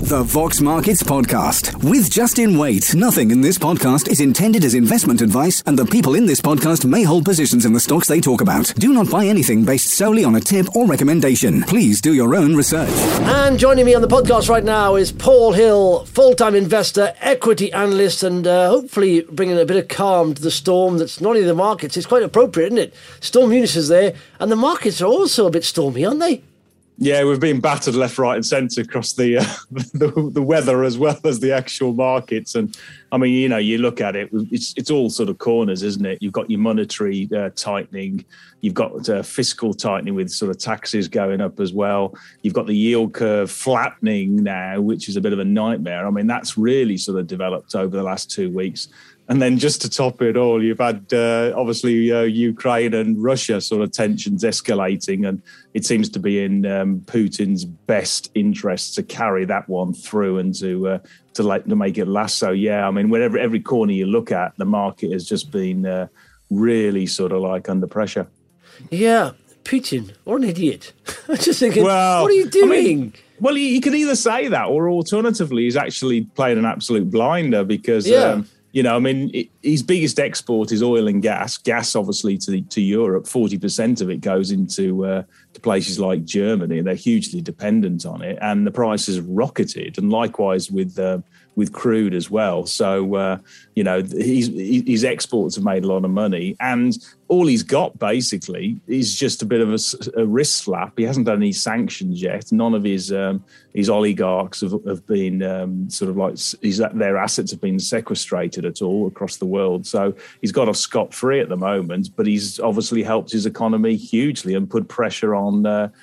The Vox Markets Podcast with Justin Waite. Nothing in this podcast is intended as investment advice, and the people in this podcast may hold positions in the stocks they talk about. Do not buy anything based solely on a tip or recommendation. Please do your own research. And joining me on the podcast right now is Paul Hill, full-time investor, equity analyst, and hopefully bringing a bit of calm to the storm that's not only the markets. It's quite appropriate, isn't it? Storm Eunice is there, and the markets are also a bit stormy, aren't they? Yeah, we've been battered left, right and centre across the weather as well as the actual markets. And, I mean, you know, you look at it, it's all sort of corners, isn't it? You've got your monetary tightening. You've got fiscal tightening with sort of taxes going up as well. You've got the yield curve flattening now, which is a bit of a nightmare. I mean, that's really sort of developed over the last 2 weeks. And then just to top it all, you've had, obviously, Ukraine and Russia sort of tensions escalating. And it seems to be in Putin's best interest to carry that one through and to make it last. So, yeah, I mean, whenever every corner you look at, the market has just been really sort of like under pressure. Yeah, Putin, what an idiot. I'm just thinking, well, what are you doing? I mean, well, you could either say that or alternatively, he's actually playing an absolute blinder because... Yeah. You know, I mean, his biggest export is oil and gas. Gas, obviously, to Europe. 40% of it goes into to places like Germany, and they're hugely dependent on it. And the prices have rocketed, and likewise with crude as well. So, you know, his exports have made a lot of money, and all he's got basically is just a bit of a wrist slap. He hasn't done any sanctions yet. None of his oligarchs have been sort of like their assets have been sequestrated at all across the world. So he's got off scot-free at the moment, but he's obviously helped his economy hugely and put pressure on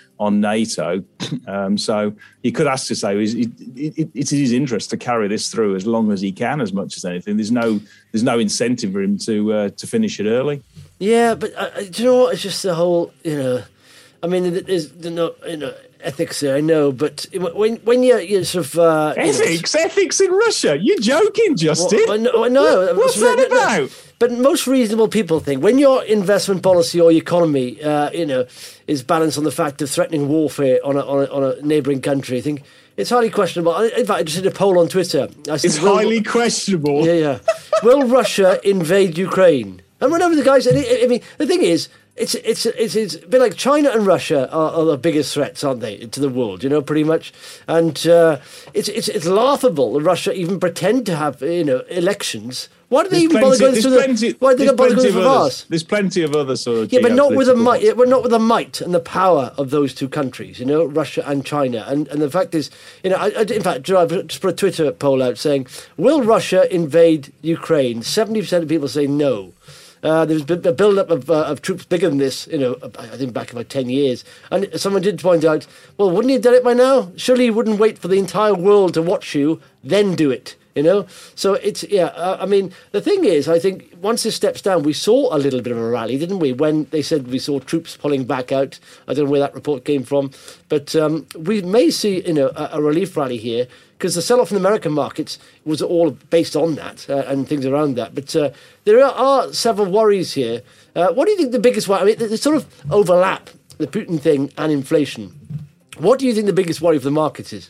NATO. So you could ask to say it's his interest to carry this through as long as he can, as much as anything. There's no incentive for him to finish it early. Yeah, but do you know what? It's just the whole, you know, I mean, there's no, you know, ethics there, I know, but when you're sort of... Ethics in Russia? You're joking, Justin. Well, no. What's that about? No. But most reasonable people think when your investment policy or your economy, you know, is balanced on the fact of threatening warfare on a neighbouring country, I think it's highly questionable. In fact, I just did a poll on Twitter. I said, it's highly questionable. Yeah. Will Russia invade Ukraine? And remember the guys, I mean, the thing is, it's a bit like China and Russia are the biggest threats, aren't they, to the world, you know, pretty much. And it's laughable that Russia even pretend to have, you know, elections. Why do they even bother going through the... Why do they bother going through the vast? There's plenty of other sort of... Yeah, but not with the might. We're not with the might and the power of those two countries, you know, Russia and China. And the fact is, you know, in fact, I just put a Twitter poll out saying, will Russia invade Ukraine? 70% of people say no. There's been a build-up of troops bigger than this, you know, I think back about 10 years. And someone did point out, well, wouldn't he have done it by now? Surely he wouldn't wait for the entire world to watch you, then do it, you know? So it's, I mean, the thing is, I think once this steps down, we saw a little bit of a rally, didn't we? When they said we saw troops pulling back out. I don't know where that report came from. But we may see, you know, a relief rally here, because the sell-off in the American markets was all based on that and things around that. But there are several worries here. What do you think the biggest worry? I mean, they sort of overlap, the Putin thing and inflation. What do you think the biggest worry for the markets is?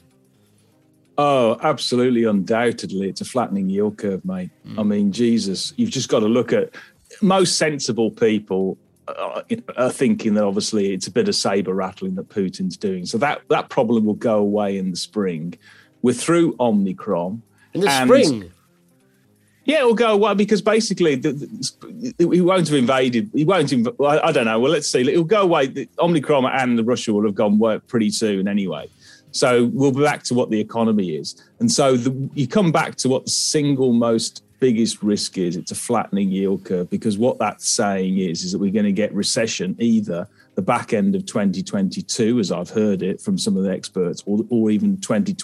Oh, absolutely, undoubtedly. It's a flattening yield curve, mate. I mean, Jesus, you've just got to look at most sensible people are thinking that obviously it's a bit of saber rattling that Putin's doing. So that problem will go away in the spring. We're through Omicron. In the spring? Yeah, it'll go away because basically he won't have invaded. I don't know. Well, let's see. It'll go away. Omicron and Russia will have gone pretty soon anyway. So we'll be back to what the economy is. And so you come back to what the single most biggest risk is. It's a flattening yield curve, because what that's saying is that we're going to get recession either the back end of 2022, as I've heard it from some of the experts, or even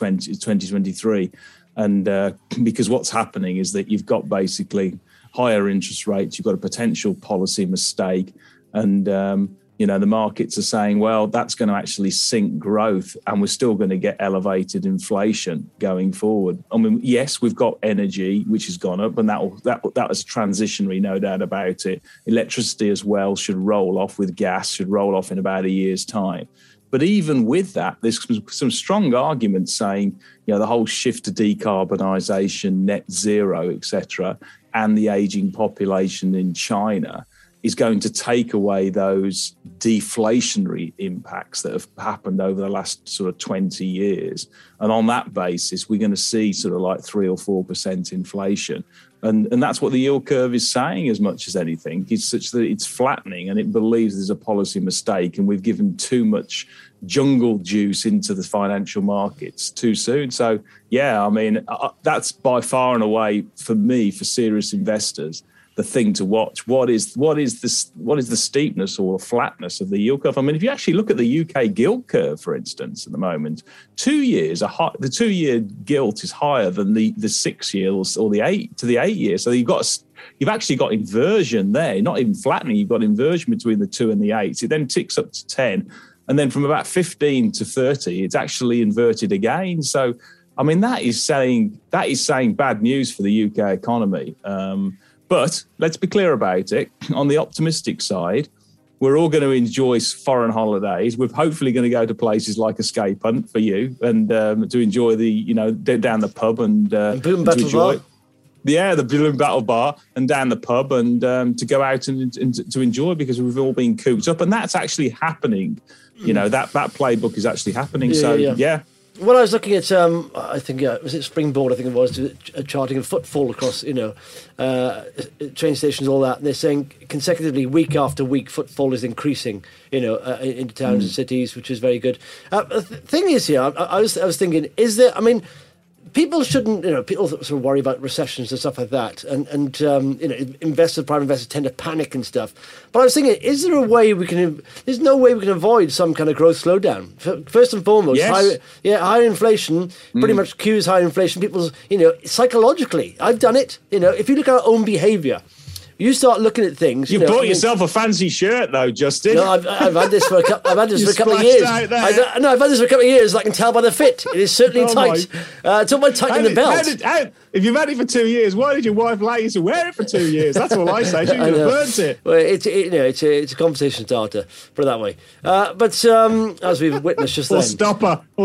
2023. And because what's happening is that you've got basically higher interest rates, you've got a potential policy mistake, and you know, the markets are saying, well, that's going to actually sink growth, and we're still going to get elevated inflation going forward. I mean, yes, we've got energy, which has gone up, and that was transitionary, no doubt about it. Electricity as well should roll off, with gas should roll off in about a year's time. But even with that, there's some strong arguments saying, the whole shift to decarbonisation, net zero, etc., and the ageing population in China is going to take away those deflationary impacts that have happened over the last sort of 20 years. And on that basis, we're going to see sort of like 3 or 4% inflation. And that's what the yield curve is saying as much as anything. It's such that it's flattening, and it believes there's a policy mistake, and we've given too much jungle juice into the financial markets too soon. So, yeah, I mean, that's by far and away, for me, for serious investors, the thing to watch. What is the steepness or flatness of the yield curve? I mean, if you actually look at the UK gilt curve, for instance, at the moment, 2 years the 2 year gilt is higher than the 6 year or the 8 year. So you've actually got inversion there, not even flattening. You've got inversion between the 2 and the 8. It then ticks up to 10, and then from about 15 to 30, it's actually inverted again. So, I mean, that is saying bad news for the UK economy. But let's be clear about it. On the optimistic side, we're all going to enjoy foreign holidays. We're hopefully going to go to places like Escape Hunt for you, and to enjoy down the pub and Bloom Battle Bar. Yeah, the Bloom Battle Bar, and down the pub, and to go out and to enjoy, because we've all been cooped up, and that's actually happening. That playbook is actually happening. Yeah. When I was looking at, I think, was it Springboard, I think it was, charting a footfall across, train stations, all that. And they're saying consecutively, week after week, footfall is increasing, into towns and cities, which is very good. The thing is here, I was thinking, is there, I mean, people shouldn't, people sort of worry about recessions and stuff like that. And private investors tend to panic and stuff. But I was thinking, is there a way there's no way we can avoid some kind of growth slowdown? First and foremost, yes. Higher inflation pretty much cues higher inflation. People's, psychologically, I've done it. If you look at our own behaviour, you start looking at things. You bought yourself a fancy shirt, though, Justin. No, I've had this for a couple of years. I've had this for a couple of years. I can tell by the fit. It is certainly tight. It's almost tightening the belt. If you've had it for 2 years, why did your wife allow you to wear it for 2 years? That's all I say. She could have burnt it. Well, it's a conversation starter. Put it that way. But as we've witnessed just then, or stop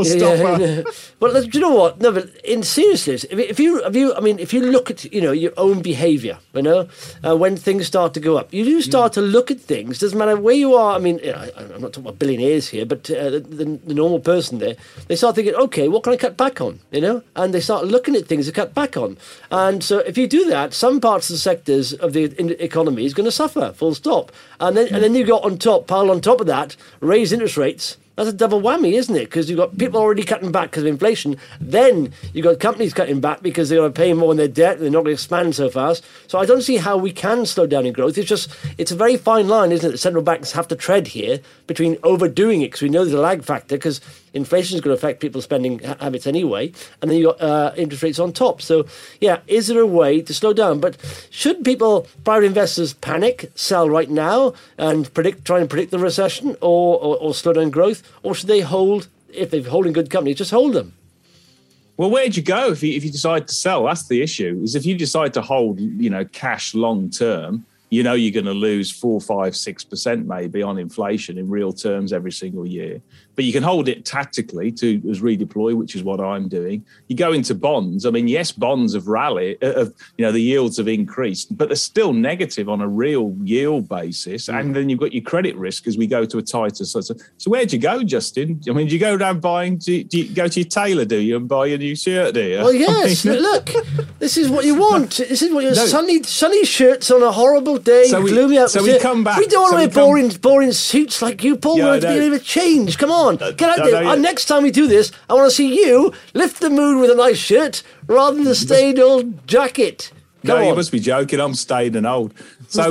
her. But do you know what? No, but in seriousness, if you look at your own behaviour, when things start to go up, you do start to look at things. Doesn't matter where you are. I mean, I'm not talking about billionaires here, but the normal person there, they start thinking, okay, what can I cut back on? And they start looking at things to cut back on. And so if you do that, some parts of the sectors of the economy is going to suffer, full stop. And then you got piled on top of that, raise interest rates. That's a double whammy, isn't it? Because you've got people already cutting back because of inflation. Then you've got companies cutting back because they're going to pay more on their debt. They're not going to expand so fast. So I don't see how we can slow down in growth. It's a very fine line, isn't it? The central banks have to tread here between overdoing it, because we know there's a lag factor, because inflation is going to affect people's spending habits anyway. And then you've got interest rates on top. So, yeah, is there a way to slow down? But should private investors panic, sell right now and try and predict the recession or slow down growth? Or should they hold, if they're holding good companies, just hold them? Well, where'd you go if you decide to sell? That's the issue, is if you decide to hold, cash long term, you're going to lose 4, 5, 6% maybe on inflation in real terms every single year. But you can hold it tactically to as redeploy, which is what I'm doing. You go into bonds. I mean, yes, bonds have rallied, the yields have increased, but they're still negative on a real yield basis. And then you've got your credit risk as we go to a tighter. So where'd you go, Justin? I mean, do you go around buying, do you go to your tailor, do you, and buy a new shirt, do you? Well, yes. Look, this is what you want. This is what sunny shirts on a horrible day, gloomy atmosphere. So we come back. We don't want to wear boring suits like you, Paul. We want to be able to change. Come on. Get out there. Next time we do this, I want to see you lift the mood with a nice shirt rather than the stained old jacket. You must be joking. I'm stained and old. So,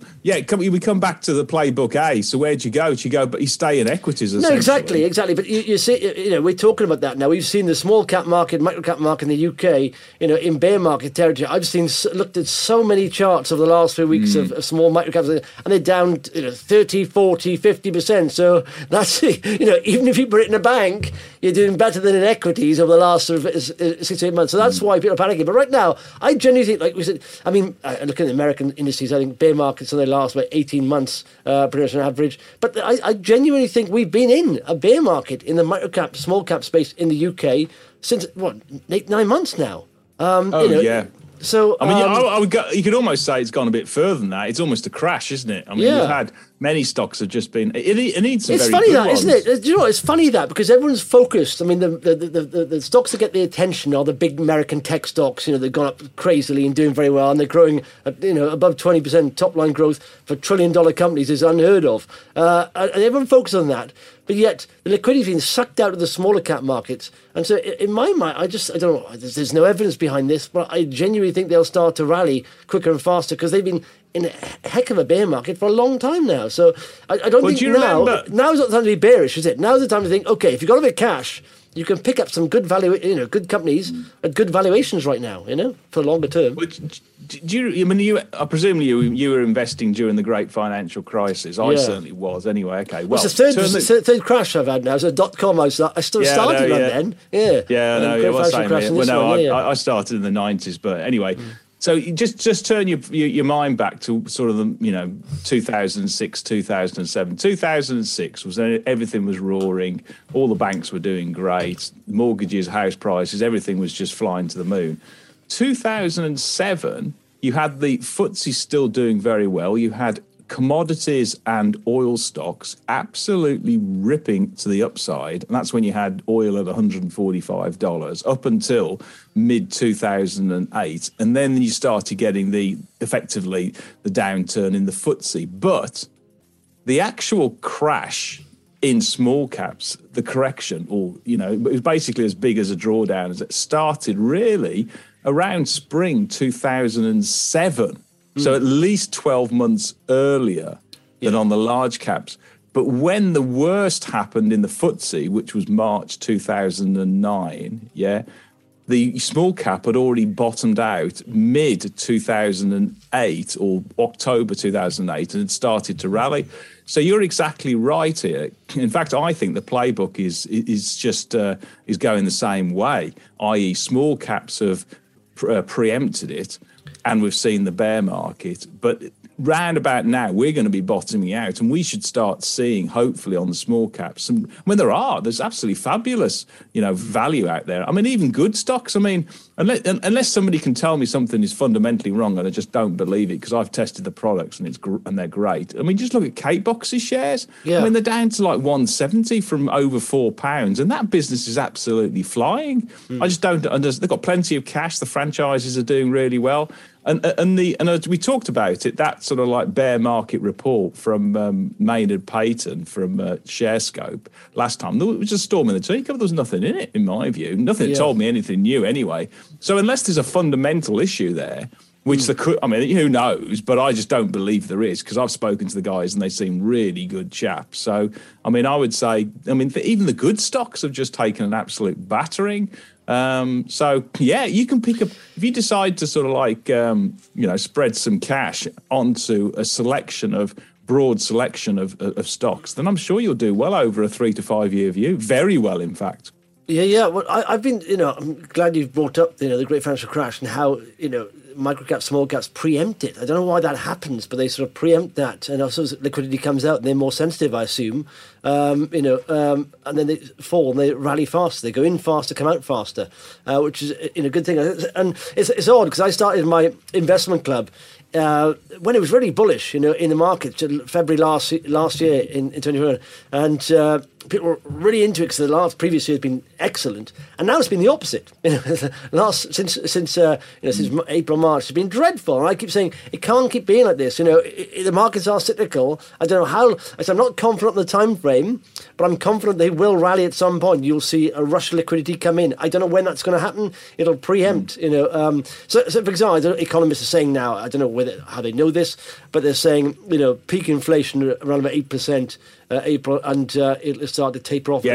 we come back to the playbook A. So where'd you go? But you stay in equities, essentially. No, exactly. But you see, we're talking about that now. We've seen the small cap market, micro cap market in the UK, in bear market territory. I've looked at so many charts over the last few weeks of small micro caps, and they're down 30, 40, 50%. So that's, even if you put it in a bank, you're doing better than in equities over the last sort of 6 to 8 months. So that's why people are panicking. But right now, I genuinely think, like we said, I mean, I look at the American indices, I think bear markets, they last about 18 months, pretty much on average. But I genuinely think we've been in a bear market in the micro-cap, small-cap space in the UK since, 8-9 months now. Yeah. So I mean, I would go, you could almost say it's gone a bit further than that. It's almost a crash, isn't it? I mean, we've had many stocks have just been. It needs some. It's very funny good that, ones. isn't it? Do you know what? It's funny that because everyone's focused. I mean, the stocks that get the attention are the big American tech stocks. They've gone up crazily and doing very well, and they're growing. Above 20% top line growth for $1 trillion companies is unheard of. And everyone focuses on that. But yet, the liquidity is being sucked out of the smaller cap markets. And so, in my mind, I don't know, there's no evidence behind this, but I genuinely think they'll start to rally quicker and faster because they've been in a heck of a bear market for a long time now. So, I don't think now's not the time to be bearish, is it? Now's the time to think, okay, if you've got a bit of cash, you can pick up some good good companies at good valuations right now, for longer term. I presume you were investing during the great financial crisis. I certainly was. Anyway, okay. Well, it's the third crash I've had now. So .com, I still started on then. I started in the 90s, but anyway. So you just turn your mind back to sort of the 2006, 2007. 2006 was everything was roaring. All the banks were doing great. Mortgages, house prices, everything was just flying to the moon. 2007, you had the FTSE still doing very well. You had commodities and oil stocks absolutely ripping to the upside. And that's when you had oil at $145 up until mid-2008. And then you started getting effectively the downturn in the FTSE. But the actual crash in small caps, the correction, it was basically as big as a drawdown as it started really around spring 2007. So at least 12 months earlier than on the large caps. But when the worst happened in the FTSE, which was March 2009, the small cap had already bottomed out mid-2008 or October 2008 and had started to rally. So you're exactly right here. In fact, I think the playbook is going the same way, i.e. small caps have preempted it. And we've seen the bear market. But round about now, we're going to be bottoming out. And we should start seeing, hopefully, on the small caps. And when there's absolutely fabulous, value out there. I mean, even good stocks. I mean, unless somebody can tell me something is fundamentally wrong, and I just don't believe it because I've tested the products and they're great. I mean, just look at Kate Box's shares. Yeah. I mean, they're down to like 170 from over £4. And that business is absolutely flying. I just don't understand. They've got plenty of cash. The franchises are doing really well. And as we talked about it, that sort of like bear market report from Maynard Payton from ShareScope last time, there was a storm in the teacup. There was nothing in it, in my view. Nothing that told me anything new anyway. So unless there's a fundamental issue there, which who knows, but I just don't believe there is because I've spoken to the guys and they seem really good chaps. So, I mean, I would say, even the good stocks have just taken an absolute battering. You can pick up, if you decide to sort of like, spread some cash onto a broad selection of stocks, then I'm sure you'll do well over a 3 to 5 year view. Very well, in fact. Yeah. Well, I've been, I'm glad you've brought up, the great financial crash and how, microcaps, small caps preempt it. I don't know why that happens, but they sort of preempt that. And also as liquidity comes out, they're more sensitive, I assume. And then they fall and they rally faster. They go in faster, come out faster, which is a good thing. And it's odd because I started my investment club when it was really bullish, in the market, February last year in 2021, and people were really into it because the previous year has been excellent, and now it's been the opposite. Since April, March, it's been dreadful. And I keep saying it can't keep being like this. The markets are cyclical. I don't know how. I'm not confident on the time frame, but I'm confident they will rally at some point. You'll see a rush of liquidity come in. I don't know when that's going to happen. It'll preempt. So for example, economists are saying now, I don't know how they know this, but they're saying peak inflation around about 8%. April, and it'll start to taper off. Yeah,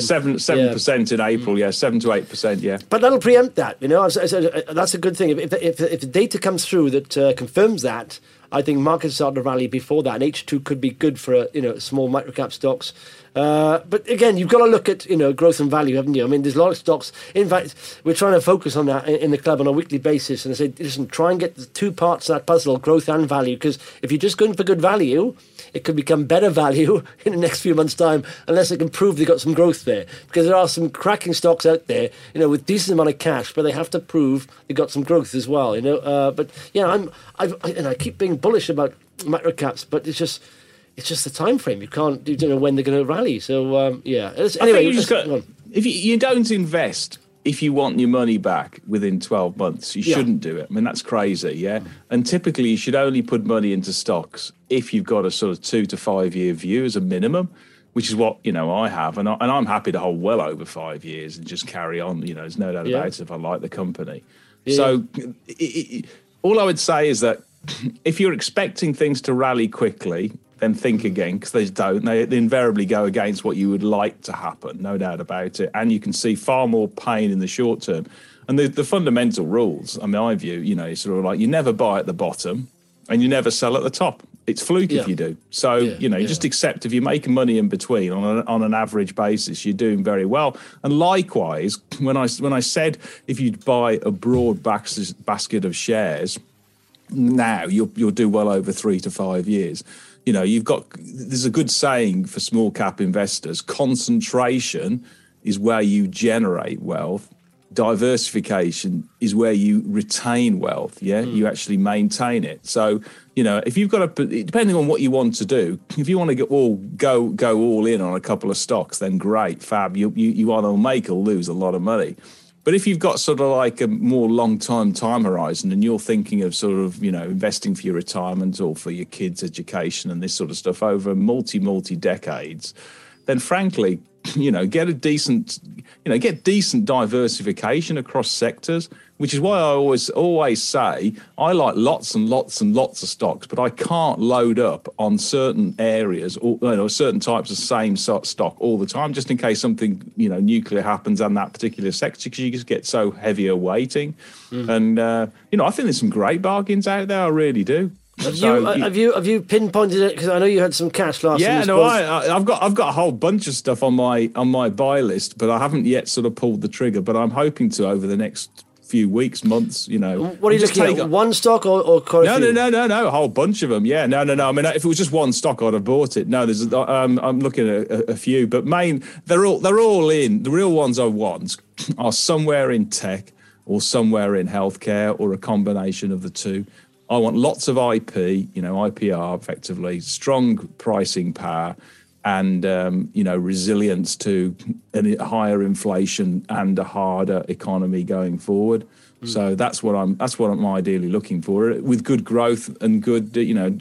7% in April. Yeah, 7 to 8%. Yeah, but that'll preempt that. That's a good thing. If the data comes through that confirms that, I think markets start to rally before that, and H2 could be good for small microcap stocks. But again, you've got to look at growth and value, haven't you? I mean, there's a lot of stocks. In fact, we're trying to focus on that in the club on a weekly basis, and I say, listen, try and get the two parts of that puzzle, growth and value, because if you're just going for good value, it could become better value in the next few months' time unless it can prove they've got some growth there. Because there are some cracking stocks out there, with decent amount of cash, but they have to prove they've got some growth as well. But yeah, I keep being bullish about macro caps, but it's just the time frame. You don't know when they're going to rally. So yeah. Anyway, if you don't invest, if you want your money back within 12 months, you shouldn't do it. I mean, that's crazy, yeah? And typically you should only put money into stocks if you've got a sort of 2 to 5 year view as a minimum, which is what, I have. And I'm happy to hold well over 5 years and just carry on. There's no doubt about it if I like the company. Yeah. So all I would say is that if you're expecting things to rally quickly, then think again, because they don't. They invariably go against what you would like to happen, no doubt about it. And you can see far more pain in the short term. And the fundamental rules, I mean, I view, sort of like you never buy at the bottom and you never sell at the top. It's fluke if you do. So, you just accept if you're making money in between on an average basis, you're doing very well. And likewise, when I said if you'd buy a broad basket of shares, now you'll do well over 3 to 5 years. There's a good saying for small cap investors: concentration is where you generate wealth. Diversification is where you retain wealth. Yeah, you actually maintain it. So, if you've got depending on what you want to do, if you want to go all in on a couple of stocks, then great, fab. You either make or lose a lot of money. But if you've got sort of like a more long-term time horizon and you're thinking of sort of, investing for your retirement or for your kids' education and this sort of stuff over multi decades, then frankly, get decent diversification across sectors, which is why I always say I like lots and lots and lots of stocks, but I can't load up on certain areas or certain types of same stock all the time, just in case something nuclear happens on that particular sector, because you just get so heavier weighting. And I think there's some great bargains out there. I really do. Have you pinpointed it? Because I know you had some cash last. Yeah, I've got a whole bunch of stuff on my buy list, but I haven't yet sort of pulled the trigger. But I'm hoping to over the next few weeks, months. What are you looking at? One stock or quite a few? No, a whole bunch of them. Yeah, no. I mean, if it was just one stock, I'd have bought it. No, I'm looking at a few, but they're all in. The real ones I want are somewhere in tech or somewhere in healthcare or a combination of the two. I want lots of IP, IPR effectively, strong pricing power and, resilience to a higher inflation and a harder economy going forward. So that's what I'm ideally looking for, with good growth and good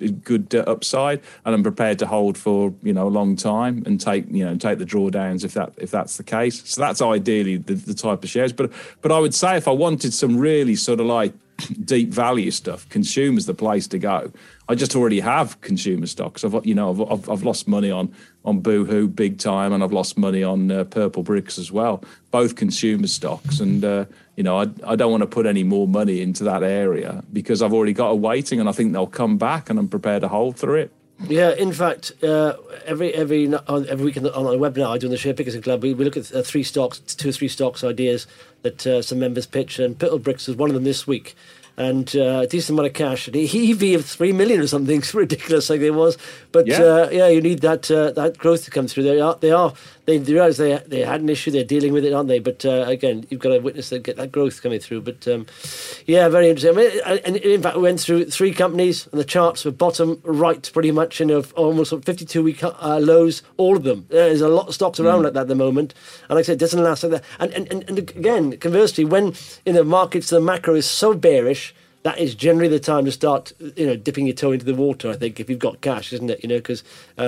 upside. And I'm prepared to hold for, a long time and take the drawdowns if that's the case. So that's ideally the type of shares. But I would say if I wanted some really sort of like deep value stuff, consumer's the place to go. I just already have consumer stocks. I've lost money on Boohoo big time, and I've lost money on Purple Bricks as well. Both consumer stocks, and I don't want to put any more money into that area because I've already got a weighting, and I think they'll come back, and I'm prepared to hold through it. Yeah, in fact, every week on our webinar I do on the Share Pickers Club, we look at 2 or 3 stocks ideas that some members pitch, and Purple Bricks is one of them this week. And a decent amount of cash, an EV of 3 million or something. It's ridiculous, like it was. But you need that growth to come through. They realise they had an issue. They're dealing with it, aren't they? But again, you've got to witness get that growth coming through. But very interesting. I mean, and in fact, we went through 3 companies, and the charts were bottom right, pretty much, almost 52-week lows. All of them. There's a lot of stocks around like that at the moment. And like I said, it doesn't last like that. And again, conversely, when in the markets the macro is so bearish, that is generally the time to start, dipping your toe into the water, I think, if you've got cash, isn't it? Because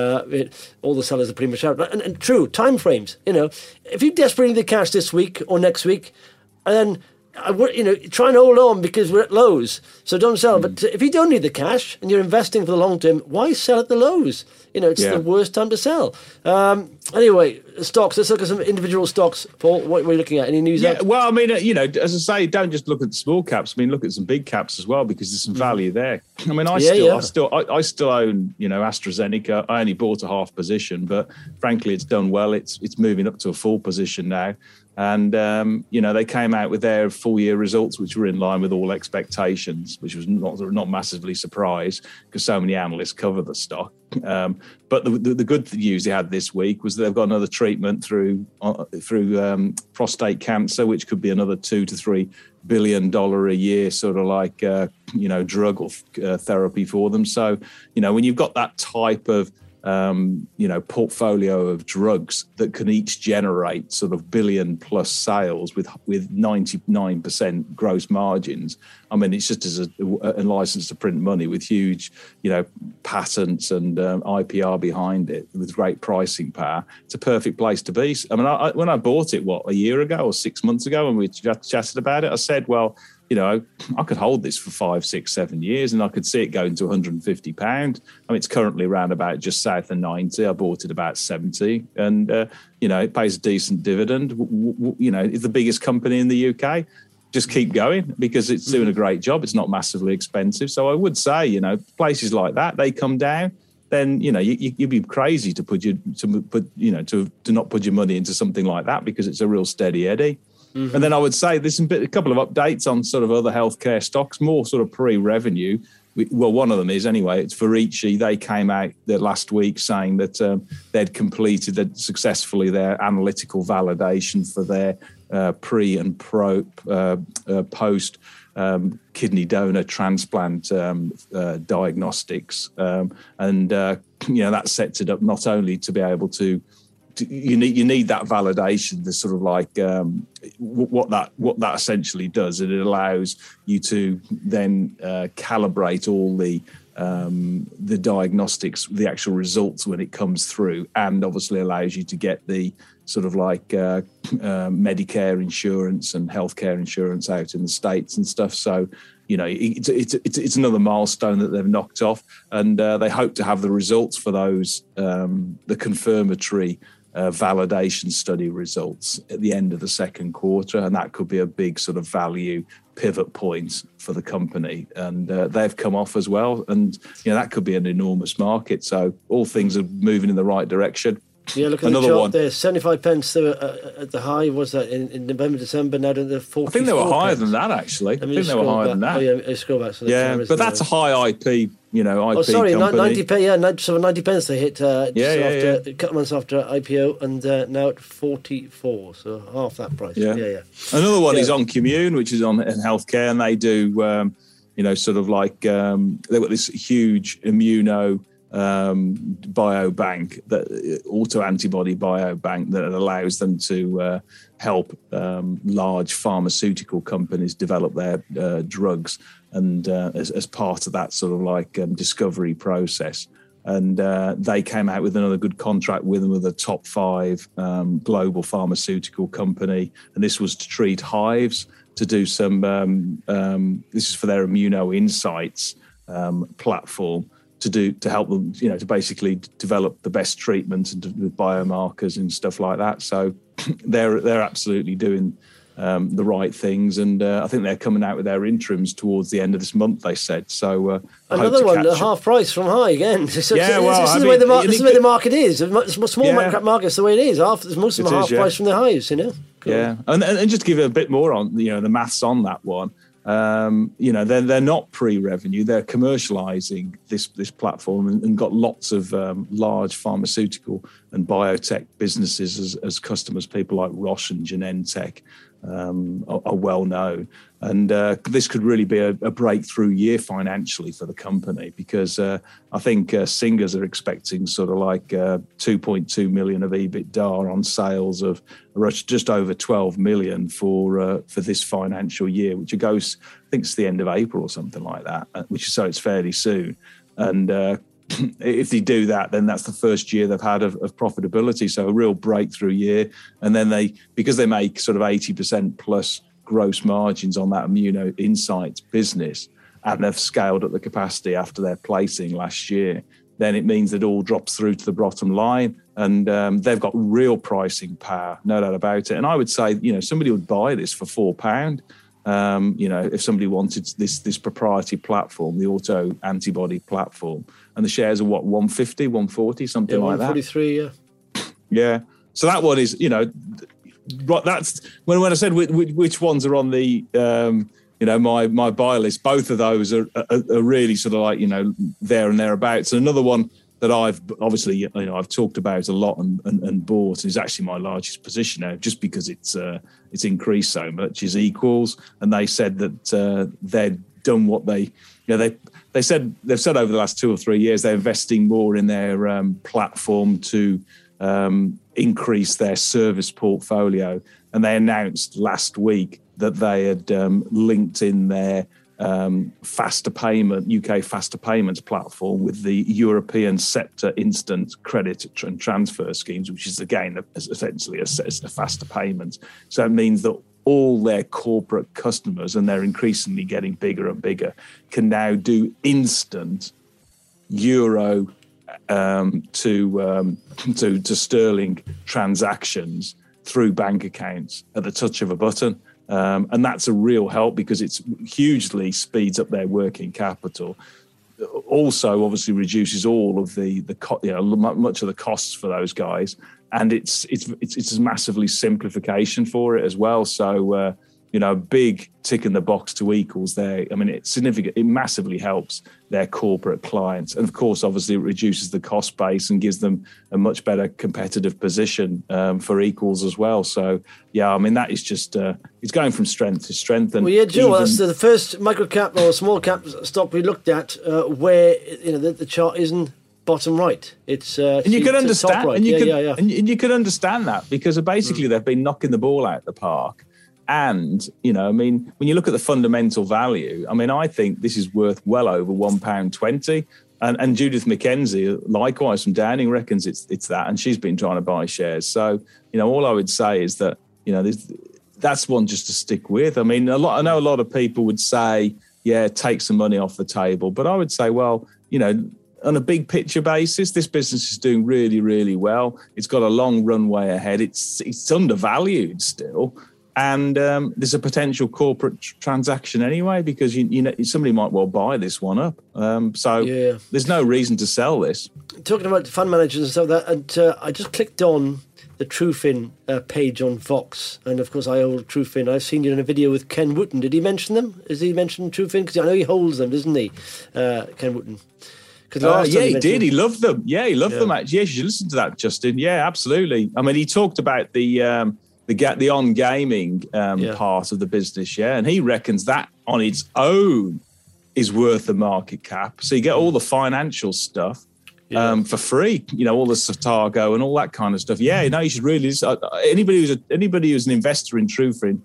all the sellers are pretty much out. And true, time frames, if you desperately need the cash this week or next week, and then I would, try and hold on because we're at lows. So don't sell. But if you don't need the cash and you're investing for the long term, why sell at the lows? It's the worst time to sell. Anyway, stocks. Let's look at some individual stocks. Paul, what are we looking at? Any news? Yeah, well, I mean, as I say, don't just look at the small caps. I mean, look at some big caps as well, because there's some value there. I mean, I still own, AstraZeneca. I only bought a half position, but frankly, it's done well. It's moving up to a full position now. And, they came out with their full year results, which were in line with all expectations, which was not massively surprised because so many analysts cover the stock. But the good news they had this week was that they've got another treatment through prostate cancer, which could be another $2 to $3 billion a year, sort of like, drug or therapy for them. So, when you've got that type of portfolio of drugs that can each generate sort of billion plus sales with 99% gross margins. I mean, it's just as a license to print money with huge, patents and IPR behind it with great pricing power. It's a perfect place to be. I mean, when I bought it, a year ago or 6 months ago, when we chatted about it, I said, well, I could hold this for 5, 6, 7 years and I could see it going to £150. I mean, it's currently around about just south of 90. I bought it about 70 and, it pays a decent dividend. It's the biggest company in the UK. Just keep going because it's doing a great job. It's not massively expensive. So I would say, places like that, they come down, then, you'd be crazy to not put your money into something like that because it's a real steady eddy. Mm-hmm. And then I would say there's a couple of updates on sort of other healthcare stocks, more sort of pre-revenue. Well, one of them is anyway, it's Verici. They came out last week saying that they'd completed successfully their analytical validation for their pre and post kidney donor transplant diagnostics. That sets it up not only to be able to you need that validation. The sort of like what that essentially does, and it allows you to then calibrate all the diagnostics, the actual results when it comes through, and obviously allows you to get the sort of like Medicare insurance and healthcare insurance out in the States and stuff. So, it's another milestone that they've knocked off, and they hope to have the results for those, the confirmatory validation study results at the end of the second quarter, and that could be a big sort of value pivot point for the company. And they've come off as well, and that could be an enormous market. So all things are moving in the right direction. Yeah, look at the chart there. 75 pence at the high. Was that in November, December? Now to the 40. I think they were higher than that, actually. I think they were higher than that. Oh, yeah, scroll back. So but that's a high IP, IP company. 90p. Yeah, so 90 pence they hit a couple of months after IPO, and now at 44. So half that price. Yeah. Another one is OnCommune, which is in healthcare, and they do, sort of like they've got this huge immuno biobank, that auto-antibody biobank that allows them to help large pharmaceutical companies develop their drugs, and as part of that sort of like discovery process. And they came out with another good contract with them, with a top 5 global pharmaceutical company, and this was to treat hives, to do some this is for their Immuno Insights platform, to help them, to basically develop the best treatment and with biomarkers and stuff like that. So they're absolutely doing the right things, and I think they're coming out with their interims towards the end of this month, they said. So another one, half price from high again. This is the way the market is. Small market's the way it is. Most of them are half price from the highs. Cool. Yeah, and just to give it a bit more on the maths on that one. They're not pre-revenue. They're commercializing this platform and got lots of large pharmaceutical and biotech businesses as customers. People like Roche and Genentech are well known, and this could really be a breakthrough year financially for the company, because I think Singers are expecting sort of like 2.2 million of EBITDA on sales of just over 12 million for this financial year, which goes, I think it's the end of April or something like that, so it's fairly soon. And if they do that, then that's the first year they've had of profitability. So a real breakthrough year. And then because they make sort of 80% plus gross margins on that ImmunoInsights business, and they've scaled up the capacity after their placing last year, then it means that all drops through to the bottom line, and they've got real pricing power, no doubt about it. And I would say, somebody would buy this for £4. If somebody wanted this proprietary platform, the auto antibody platform, and the shares are 150, 140, something like that. 143, yeah. Yeah. So that one is, that's when I said which ones are on the, my buy list. Both of those are really sort of like, there and thereabouts. And another one that I've obviously, I've talked about a lot and bought, and is actually my largest position now, just because it's increased so much, is Equals. And they said that they'd done what they've said over the last 2 or 3 years, they're investing more in their platform to increase their service portfolio. And they announced last week that they had linked in their UK faster payments platform with the European Scepter Instant Credit and Transfer Schemes, which is again essentially a faster payment. So it means that all their corporate customers, and they're increasingly getting bigger and bigger, can now do instant euro to sterling transactions through bank accounts at the touch of a button. And that's a real help because it's hugely speeds up their working capital. Also, obviously, reduces all of much of the costs for those guys, and it's a massively simplification for it as well. So a big tick in the box to Equals there. I mean, it's significant. It massively helps their corporate clients. And of course, obviously, it reduces the cost base and gives them a much better competitive position for Equals as well. So, yeah, I mean, that is just, it's going from strength to strength. And that's the first micro cap or small cap stock we looked at where, the chart isn't bottom right. It's and you can understand, right. And you can understand that because basically they've been knocking the ball out of the park. And, when you look at the fundamental value, I think this is worth well over £1.20. And Judith McKenzie, likewise from Downing, reckons it's that. And she's been trying to buy shares. So, all I would say is that, that's one just to stick with. I know a lot of people would say, yeah, take some money off the table. But I would say, well, on a big picture basis, this business is doing really, really well. It's got a long runway ahead. It's undervalued still. And there's a potential corporate transaction anyway, because somebody might well buy this one up. There's no reason to sell this. Talking about fund managers and stuff like that, and I just clicked on the Trufin page on Vox, and of course I hold Trufin. I've seen you in a video with Ken Wooten. Did he mention them? Has he mentioned Trufin? Because I know he holds them, doesn't he, Ken Wooten? He did. He loved them. Yeah, he loved them. Actually, you should listen to that, Justin. Yeah, absolutely. He talked about the on gaming part of the business, and he reckons that on its own is worth the market cap. So you get all the financial stuff for free, all the Satago and all that kind of stuff. Yeah, you should really anybody who's an investor in Trufin.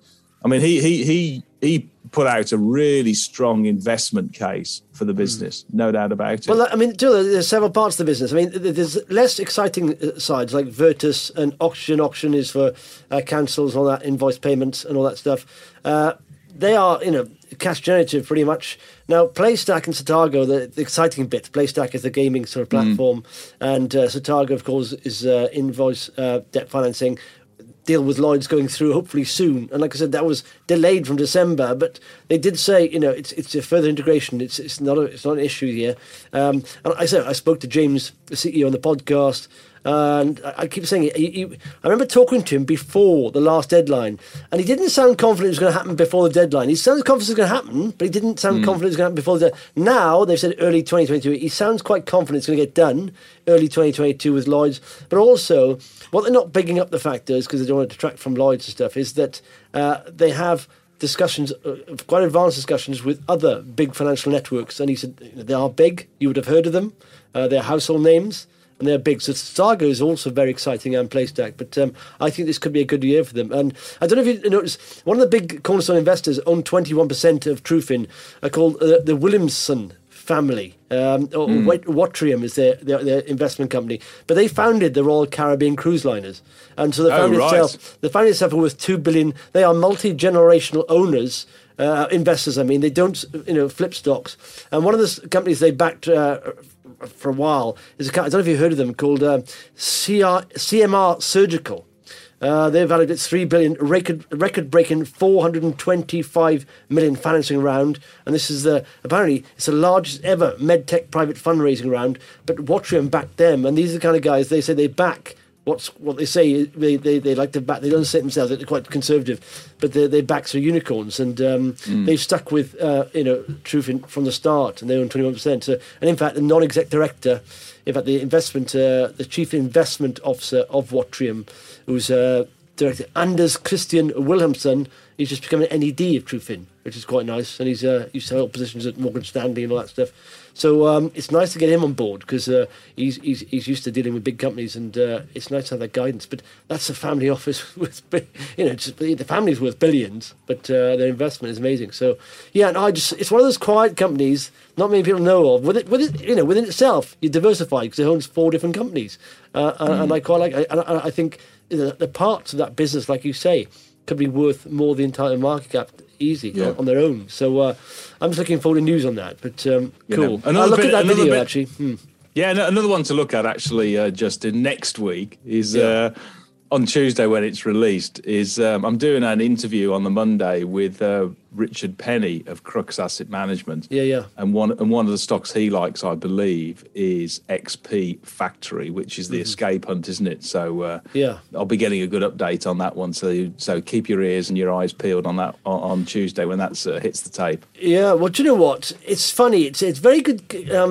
He put out a really strong investment case for the business, no doubt about it. Well, there's several parts of the business. There's less exciting sides like Virtus and Oxygen. Oxygen is for cancels, all that invoice payments and all that stuff. They are, cash generative pretty much. Now, PlayStack and Satago, the exciting bit. PlayStack is the gaming sort of platform, and Satago, of course, is invoice debt financing. Deal with Lloyd's going through hopefully soon, and like I said, that was delayed from December, but they did say it's a further integration. It's not an issue here. And I spoke to James, the CEO, on the podcast, and I keep saying it. I remember talking to him before the last deadline, and he didn't sound confident it was going to happen before the deadline. He sounds confident it's going to happen, but he didn't sound confident it was going to happen before the deadline. Now they've said early 2022. He sounds quite confident it's going to get done early 2022 with Lloyd's, but also what they're not bigging up the factors because they don't want to detract from Lloyd's and stuff is that they have discussions, quite advanced discussions with other big financial networks. And he said they are big. You would have heard of them. They're household names and they're big. So Satago is also very exciting and PlayStack. But I think this could be a good year for them. And I don't know if you noticed, one of the big cornerstone investors own 21% of Trufin, called the Williamson family. Watrium is their investment company, but they founded the Royal Caribbean Cruise Liners, and so the family itself are worth $2 billion. They are multi-generational owners, investors. I mean, they don't flip stocks. And one of the companies they backed for a while is I don't know if you heard of them, called CMR Surgical. They're valued at $3 billion, record-breaking $425 million financing round, and this is apparently it's the largest ever medtech private fundraising round. But Watrium backed them, and these are the kind of guys they say they back. What they say they like to back. They don't say themselves; they're quite conservative, but they back their unicorns, and they've stuck with Trufin from the start, and they own 21%. So, and in fact, the non-exec director, in fact, the chief investment officer of Watrium, who's director Anders Christian Wilhelmsson, he's just become an NED of Trufin, which is quite nice, and he's used to hold positions at Morgan Stanley and all that stuff. So it's nice to get him on board because he's used to dealing with big companies, and it's nice to have that guidance. But that's a family office with, the family's worth billions, but their investment is amazing. So yeah, it's one of those quiet companies not many people know of. Within itself, you diversify because it owns 4 different companies, and I quite like it. And I think the parts of that business, like you say, could be worth more than the entire market cap easy on their own. So I'm just looking forward to news on that. But cool. I'll look at that video actually. Yeah, another one to look at actually, Justin, next week is on Tuesday when it's released. I'm doing an interview on the Monday with Richard Penny of Crux Asset Management. Yeah. And one of the stocks he likes, I believe, is XP Factory, which is the escape hunt, isn't it? So I'll be getting a good update on that one. So keep your ears and your eyes peeled on that on Tuesday when that hits the tape. Yeah, well, do you know what? It's funny. It's very good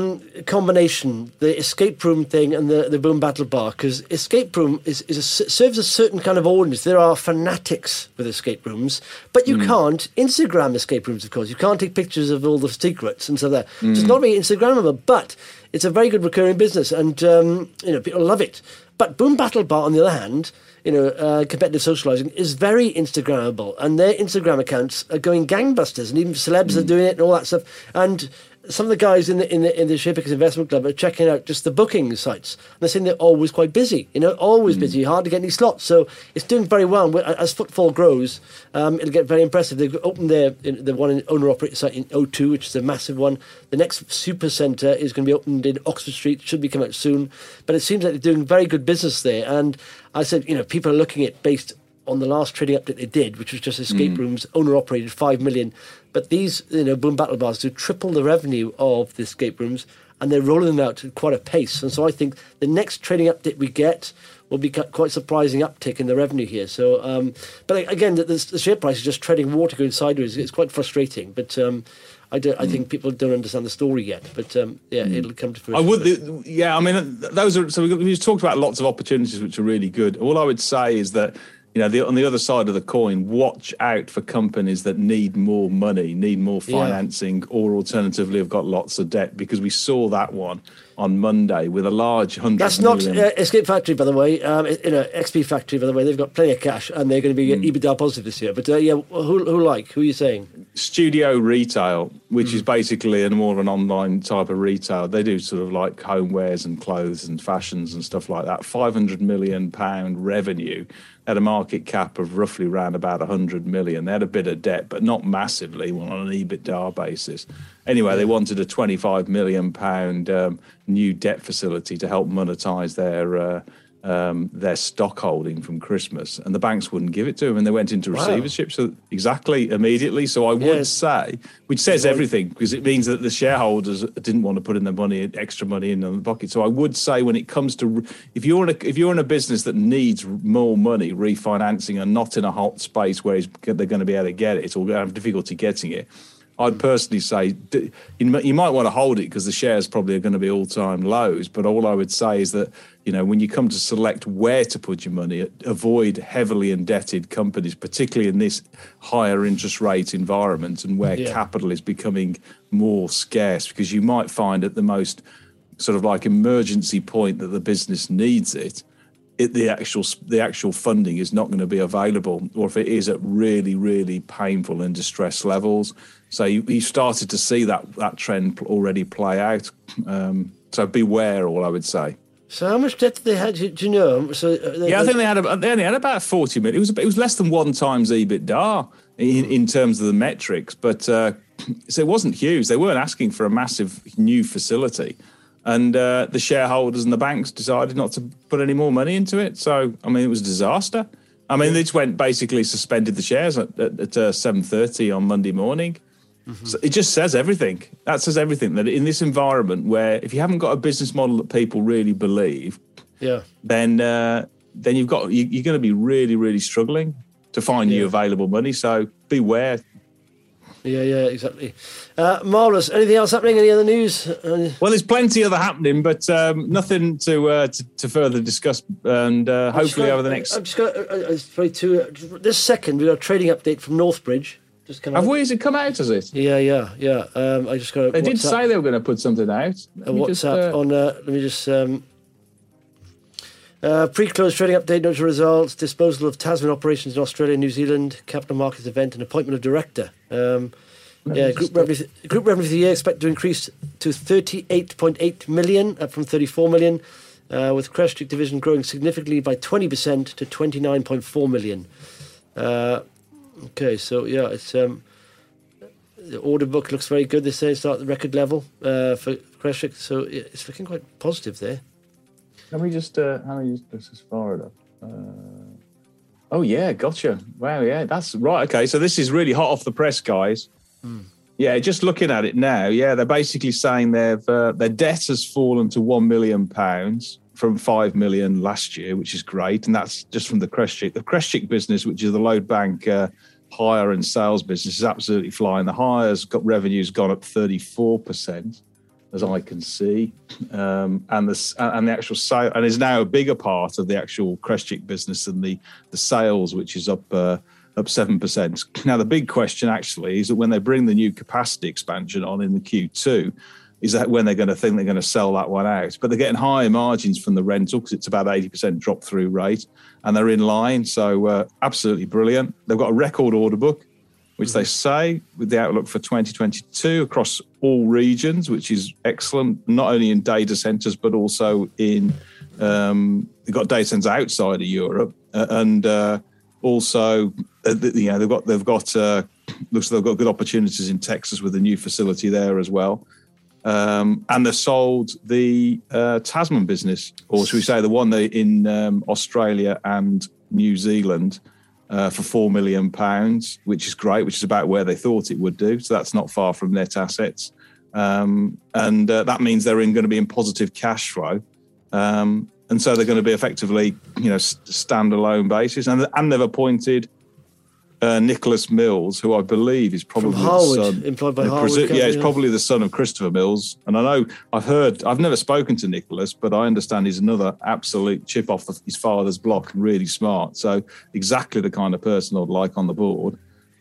combination, the escape room thing and the Boom Battle Bar, because escape room serves a certain kind of audience. There are fanatics with escape rooms, but you can't Instagram escape rooms, of course. You can't take pictures of all the secrets and stuff like that. So it's not very Instagrammable, but it's a very good recurring business, and people love it. But Boom Battle Bar, on the other hand, competitive socializing is very Instagrammable, and their Instagram accounts are going gangbusters, and even celebs are doing it and all that stuff. And some of the guys in the Sharepickers Investment Club are checking out just the booking sites. And they're saying they're always quite busy, always busy, hard to get any slots. So it's doing very well. As footfall grows, it'll get very impressive. They've opened the one in owner-operated site in O2, which is a massive one. The next super centre is going to be opened in Oxford Street. Should be coming out soon. But it seems like they're doing very good business there. And I said, people are looking at based on the last trading update they did, which was just escape rooms, owner-operated, 5 million. But these, Boom Battle Bars do triple the revenue of the escape rooms, and they're rolling them out at quite a pace. And so I think the next trading update we get will be quite surprising uptick in the revenue here. So, but again, the share price is just treading water, going sideways. It's quite frustrating. But I think people don't understand the story yet. But it'll come to fruition. Those are. So we've talked about lots of opportunities which are really good. All I would say is that, on the other side of the coin, watch out for companies that need more money, need more financing, or alternatively have got lots of debt, because we saw that one on Monday with a large 100 That's million. Not Escape Factory, by the way. XP Factory, by the way. They've got plenty of cash, and they're going to be EBITDA positive this year. But who are you saying? Studio Retail, which is basically more of an online type of retail. They do sort of like homewares and clothes and fashions and stuff like that. £500 million revenue. Had a market cap of roughly around about 100 million. They had a bit of debt, but not massively on an EBITDA basis. Anyway, they wanted a £25 million new debt facility to help monetize their stock holding from Christmas, and the banks wouldn't give it to them, and they went into receivership. So exactly immediately. So I would say, which says everything, because it means that the shareholders didn't want to put in their extra money in the pocket. So I would say, when it comes to if you're in a business that needs more money, refinancing, and not in a hot space where they're going to be able to get it, or going to have difficulty getting it, I'd personally say you might want to hold it because the shares probably are going to be all-time lows. But all I would say is that, when you come to select where to put your money, avoid heavily indebted companies, particularly in this higher interest rate environment and where capital is becoming more scarce, because you might find at the most sort of like emergency point that the business needs it, the actual funding is not going to be available, or if it is at really, really painful and distressed levels. So you started to see that trend already play out. So beware, all I would say. So how much debt did they have? Do you know? So I think they only had about 40 million. It was less than 1 times EBITDA in terms of the metrics, but so it wasn't huge. They weren't asking for a massive new facility, and the shareholders and the banks decided not to put any more money into it. So I mean, it was a disaster. I mean, they just basically suspended the shares at 7:30 on Monday morning. Mm-hmm. So it just says everything. That says everything, that in this environment where if you haven't got a business model that people really believe, then you're going to be really, really struggling to find new available money. So beware. Yeah, exactly. Marvellous. Anything else happening? Any other news? Well, there's plenty other happening, but nothing to further discuss. And hopefully over the next... I'm just going to... this second, we got a trading update from Northbridge. Have we? Has it come out, has it? Yeah. I just got. They did say they were going to put something out. WhatsApp on. Let me just. Pre-close trading update. Notes results. Disposal of Tasman operations in Australia and New Zealand. Capital markets event and appointment of director. Group revenue for the year expected to increase to 38.8 million, up from 34 million, with Crescent division growing significantly by 20% to 29.4 million. Okay, so it's the order book looks very good. They say it's at the record level for Crescent, so it's looking quite positive there. Let me just fire it up. Oh yeah, gotcha. Wow, yeah, that's right. Okay, so this is really hot off the press, guys. Yeah, just looking at it now, they're basically saying their debt has fallen to £1 million from 5 million last year, which is great, and that's just from the Crescent. The Crescent business, which is the load bank hire and sales business, is absolutely flying. The hires revenue's gone up 34%, as I can see, and the actual sale, and is now a bigger part of the actual Crescent business than the sales, which is up 7%. Now, the big question actually is that when they bring the new capacity expansion on in the Q2, is that when they're going to sell that one out. But they're getting higher margins from the rental because it's about 80% drop-through rate, and they're in line. So absolutely brilliant. They've got a record order book, which they say, with the outlook for 2022 across all regions, which is excellent, not only in data centres, but also in, they've got data centres outside of Europe, and also, they've got looks like they've got good opportunities in Texas with a new facility there as well. And they sold the Tasman business, or should we say the one in Australia and New Zealand for £4 million, which is great, which is about where they thought it would do. So that's not far from net assets. And that means they're going to be in positive cash flow. And so they're going to be effectively, standalone basis. And they've appointed Nicholas Mills, who I believe is probably Harwood, the son. employed by Harwood. He's probably the son of Christopher Mills. And I know I've never spoken to Nicholas, but I understand he's another absolute chip off of his father's block and really smart. So exactly the kind of person I'd like on the board.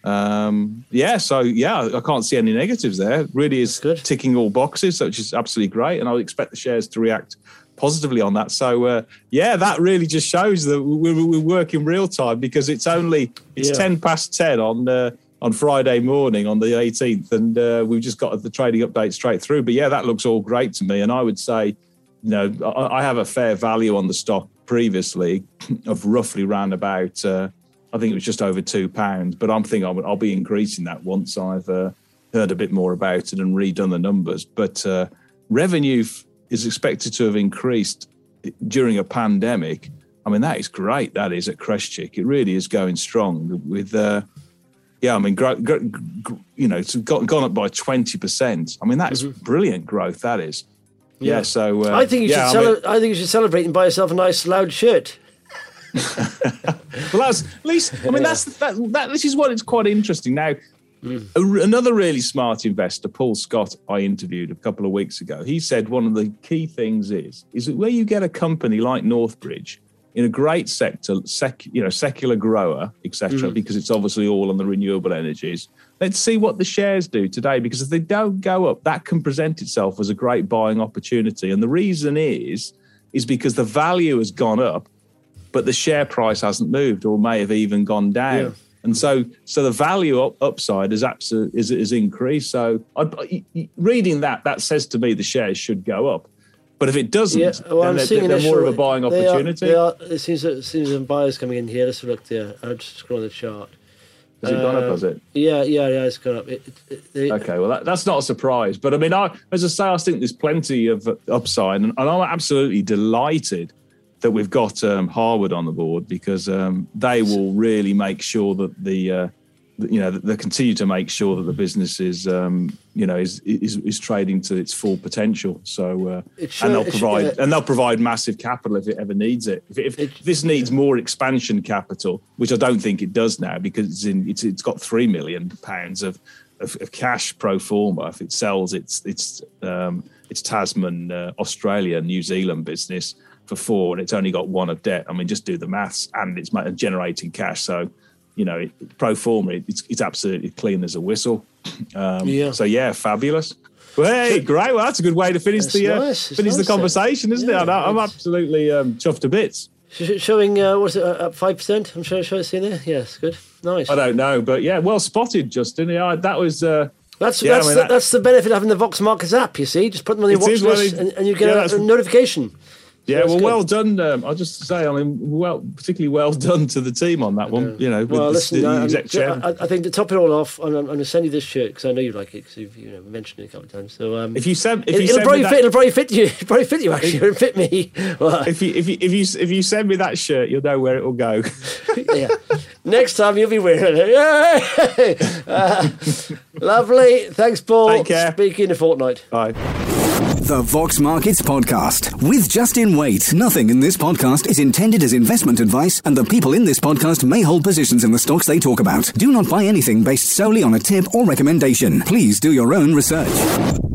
I can't see any negatives there. It really is ticking all boxes, which is absolutely great. And I would expect the shares to react positively on that. So that really just shows that we work in real time, because it's 10 past 10 on Friday morning on the 18th, and we've just got the trading update straight through. But that looks all great to me, and I would say, I have a fair value on the stock previously of roughly round about I think it was just over £2, but I'm thinking I'll be increasing that once I've heard a bit more about it and redone the numbers. But revenue is expected to have increased during a pandemic. I mean, that is great. That is at Crescent. It really is going strong with, it's gone up by 20%. I mean, that is brilliant growth. That is. Yeah. So I think you should celebrate and buy yourself a nice loud shirt. Well, that's at least. I mean, this is what it's quite interesting now. Another really smart investor, Paul Scott, I interviewed a couple of weeks ago. He said one of the key things is that where you get a company like Northbridge in a great sector, secular grower, etc., because it's obviously all on the renewable energies. Let's see what the shares do today, because if they don't go up, that can present itself as a great buying opportunity. And the reason is because the value has gone up but the share price hasn't moved or may have even gone down. Yeah. And so the value upside is increased. So reading that says to me the shares should go up. But if it doesn't, then they're more of a buying opportunity. It seems some buyers coming in here. Let's look there. I'll just scroll the chart. Has it gone up, has it? Yeah, it's gone up. Okay, well, that's not a surprise. But I mean, as I say, I think there's plenty of upside. And I'm absolutely delighted that we've got Harwood on the board, because they will really make sure that they continue to make sure that the business is trading to its full potential. So they'll provide massive capital if it ever needs it. If this needs more expansion capital, which I don't think it does now, because it's got £3 million of cash pro forma if it sells its Tasman, Australia, New Zealand business for 4, and it's only got 1 of debt. I mean, just do the maths, and it's generating cash. So, pro forma, it's absolutely clean as a whistle. So yeah, fabulous. Well, hey, great. Well, that's a good way to finish the conversation, isn't it? I'm absolutely chuffed to bits. Showing, what's it, up 5%? I'm sure it's in there. Yes, good. Nice. I don't know, but yeah, well spotted, Justin. Yeah, that was... That's the benefit of having the Vox Markets app, you see. Just put them on your watch list and you get a notification. Yeah, well done. I'll just say, particularly well done to the team on that one. The exec chairman. I think to top it all off, I'm going to send you this shirt because I know you like it, because you've mentioned it a couple of times. So it'll probably fit you. It'll probably fit you actually. It'll fit me. Well, if you send me that shirt, you'll know where it will go. Yeah. Next time you'll be wearing it. Yay! Lovely. Thanks, Paul. Take care. Speak in a fortnight. Bye. The Vox Markets Podcast with Justin Waite. Nothing in this podcast is intended as investment advice, and the people in this podcast may hold positions in the stocks they talk about. Do not buy anything based solely on a tip or recommendation. Please do your own research.